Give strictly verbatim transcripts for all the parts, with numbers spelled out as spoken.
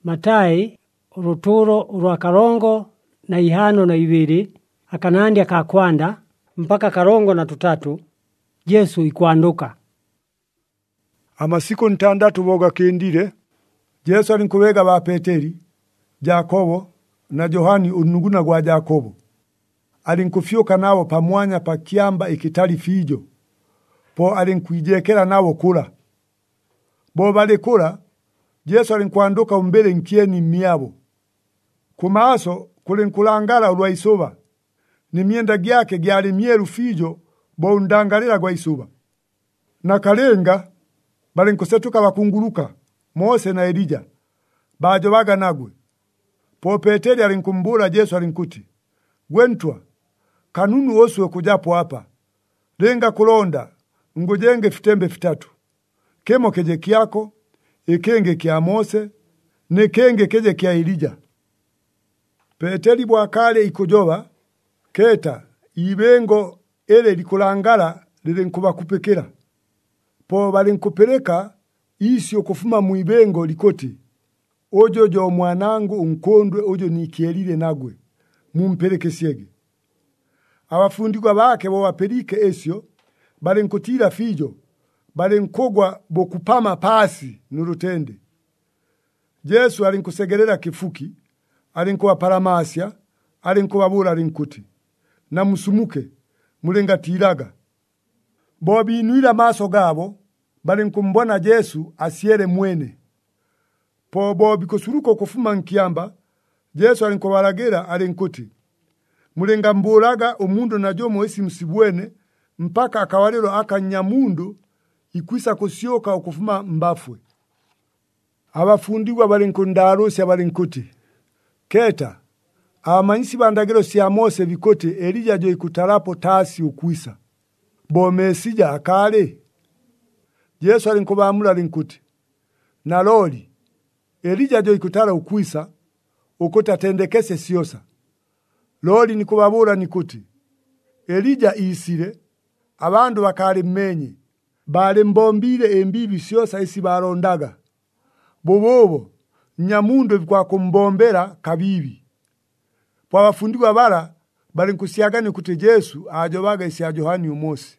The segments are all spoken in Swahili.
Matai uruturo urwa karongo na ihano na ibiri akanandi akakwanda mpaka karongo na tutatu Yesu ikwanduka. Amasiku ntandatu boga kendire Yesu alinkubega ba Peteri, Jakobo na Yohani unuguna gwa Jakobo. Alinkufyuka nabo pamwanya pa kiamba ikitali fijo. Po alinkwijekera nabo kula. Bo bale kula Yesu alinkwanduka umbele nkieni miyabo. Kumaaso kulinkulangala ulwa isuba. Ni mienda gyake gyali myeru fijo bo undangalira gwa isuba. Na kalenga balinkusetuka bakunguruka Mose na Elija. Bajo baga nagwe. Po Peteri alinkumbula Yesu alinkuti. Gwentwa kanunu oswe kujapo hapa. Lenga kulonda ngujenge fitembe fitatu. Kemo keje kiako, ikenge kia Mose, nekenge keje kia Elija. Peteri bwakale ikujoba, keta, ibengo ele likulangala lilinkuba kupekera. Po balinkupeleka isi okufuma mu ibengo likoti. Ojo jo mwanangu unkondwe ojo nikielile nagwe. Mumpeleke siege. Abafundigwa bake bo bapelike esyo balinkutira fijo. Balinkogwa bokupama pasi nurutende. Yesu alinkusegerera kifuki, alinkuwa paramasya, alinkubabula alinkuti. Na musumuke, mulingatiraga. Bobi inuira maso gabo, balinkumbona Yesu asiere mwene. Po bobi kusuruko kufuma nkiamba, Yesu alinkubaragera alinkuti. Mulingambulaga umundu na jomo esi msibwene, mpaka akawalilo aka nyamundu, ikwisa kusioka okufuma mbafwe. Abafundigwa balinkundarusya balinkuti. Keta, abamanyisi bandagiro siya Mose bikote Elija jo ikutarapo tasi ukwisa. Bo mesija akale. Yesu alinkubamula alinkuti. Na loli, Elija jo ikutara ukwisa, ukuta tendekese siosa. Loli nikubabura nikuti. Elija isire, abandu bakale mmenye. Bale mbombile embibi siosa isi barondaga. Bobobo, nyamundu vikwa kumbombera kabibi. Kwa wafundigwa bara, balinkusiagani kuti Yesu ajobaga isi ya Yohani umosi.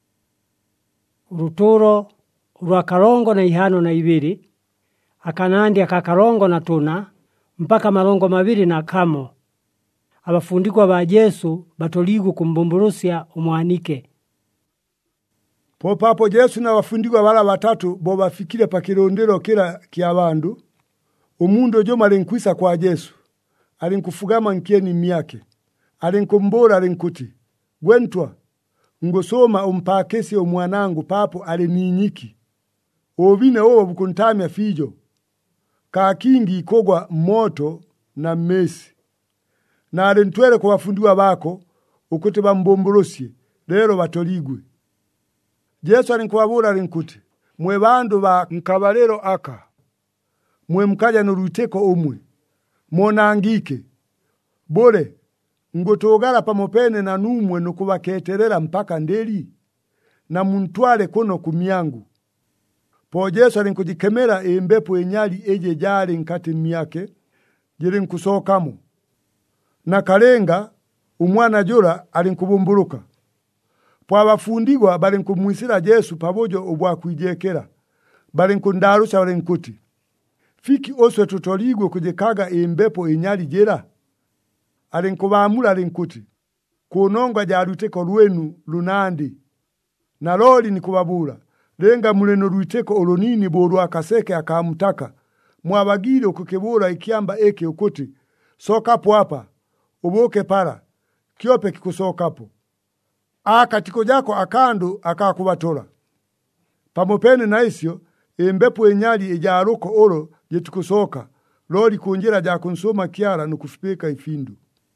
Uruturo, urwa karongo na ihano na ibiri, akanandi akakarongo na tuna, mpaka marongo mabiri na kamo. Abafundigwa ba Yesu batoligu kumbumburusya umwanike. Popapo Yesu na wafundigwa bala batatu bo bafikire pa kirondero kila kiabandu. Umundu jo malinkwisa kwa Yesu. Alinkufugama nkieni myake. Alinkumbora alinkuti. Gwentwa, ngosoma umpakesi omwanangu papo alininyiki. Ovine owo bukuntamya fijo. Kakingi ikogwa moto na mesi. Na alintwele kwa wafundigwa bako, ukuti bambomborosye, lero batoligwe. Yesu alinkubabura alinkuti. Mwe bandu ba nkabalero aka. Mwe mkaja nuruteko umwe. Monangike. Bole, ngotogala pamopene na numwe nukubaketerera mpaka ndeli. Na muntwale kono kumyangu. Po Yesu alinkujikemera embepo enyali eje jale nkati myake. Jiri nkusokamo. Na kalenga, umwana jura alinkubumburuka. Po abafundigwa balinkumwisira Yesu pabojo obwa kwijekera. Balinkundarusha balinkuti. Fiki oswe tutoligwe kujikaga embepo enyali jera. Alinkubamula alinkuti. Kunongwa jaruteko lwenu lunandi. Na loli ni kubabula. Lenga muleno ruiteko olonini boru akaseke akamutaka. Mwabagire okukebura ikiamba eke ukuti. Sokapo hapa. Uboke para. Kiope kikusokapo. Aka tiko jako akandu akakubatora. Pamopene na isyo, embepo enyali ejaruko oro jetukusoka. Lori kunjira jakunsoma kiara nukufipeka ifindu.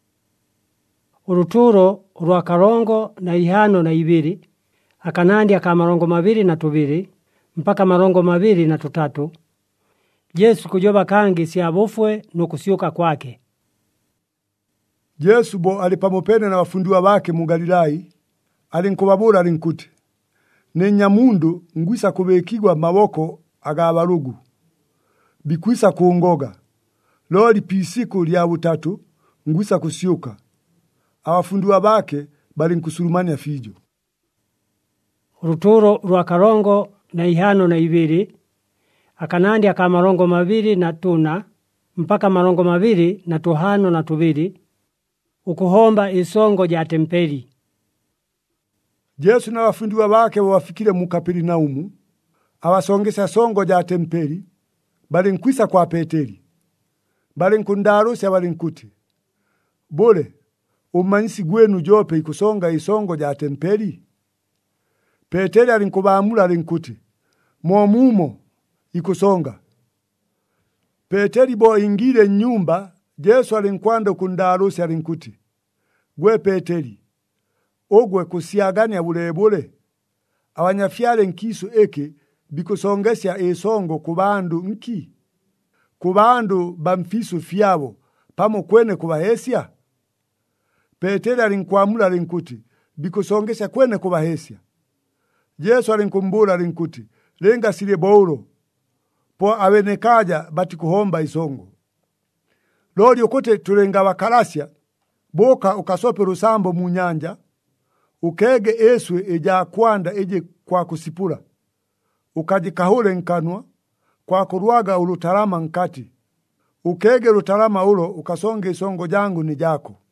Uruturo, urwa karongo na ihano na ibiri, akanandi akamarongo mabiri na tubiri, mpaka marongo mabiri na tutatu. Yesu kujoba kangi siabufwe nukusiuka kwake. Yesu bo alipamopene na wafundiwa bake mu Galilai, alinkubabura alinkuti. Ne nyamundu ngwisa kubekigwa maboko agabarugu. Bikwisa kuungoga. loli pisiku lya butatu ngwisa kusyuka. Abafundiwa bake bali nkusulumania fijo. Uruturo rwa karongo na ihano na ibiri, akanandi aka marongo mabiri na tuna, mpaka marongo mabiri na tuhano na tubiri, ukuhomba isongo ja tempeli. Yesu na wafundiwa bake wafikire mu Kaperinaumu, abasongesa songo ja tempeli, bali nkwisa kwa Peteri. Bali nkundarusi bali nkuti, bole, umanyisi gwenu jope ikusonga isongo ja tempeli? Peteri alinkubamula alinkuti, momumo ikusonga. Peteri bo ingile nyumba, Yesu alinkwanda kundarusi alinkuti, gwe Peteri, ogwe kusiagania bulebule, abanyafyale nkisu eke bikusongesya isongo kubandu nki? Kubandu bamfisu fyabo, pamo kwene kubahesya? Peteri alinkwamula alinkuti, bikusongesya kwene kubahesya. Yesu alinkumbula alinkuti, lenga sile boulo, po abenekaja bati kuhomba isongo. Loli ukote tulenga wakalasya, boka ukasope rusambo mu nyanja, ukege eswe eja kwanda eje kwa kusipula, ukajikahule nkanwa, kwa kuruaga ulutarama nkati, ukege lutarama ulo ukasonge isongo jangu ni jako.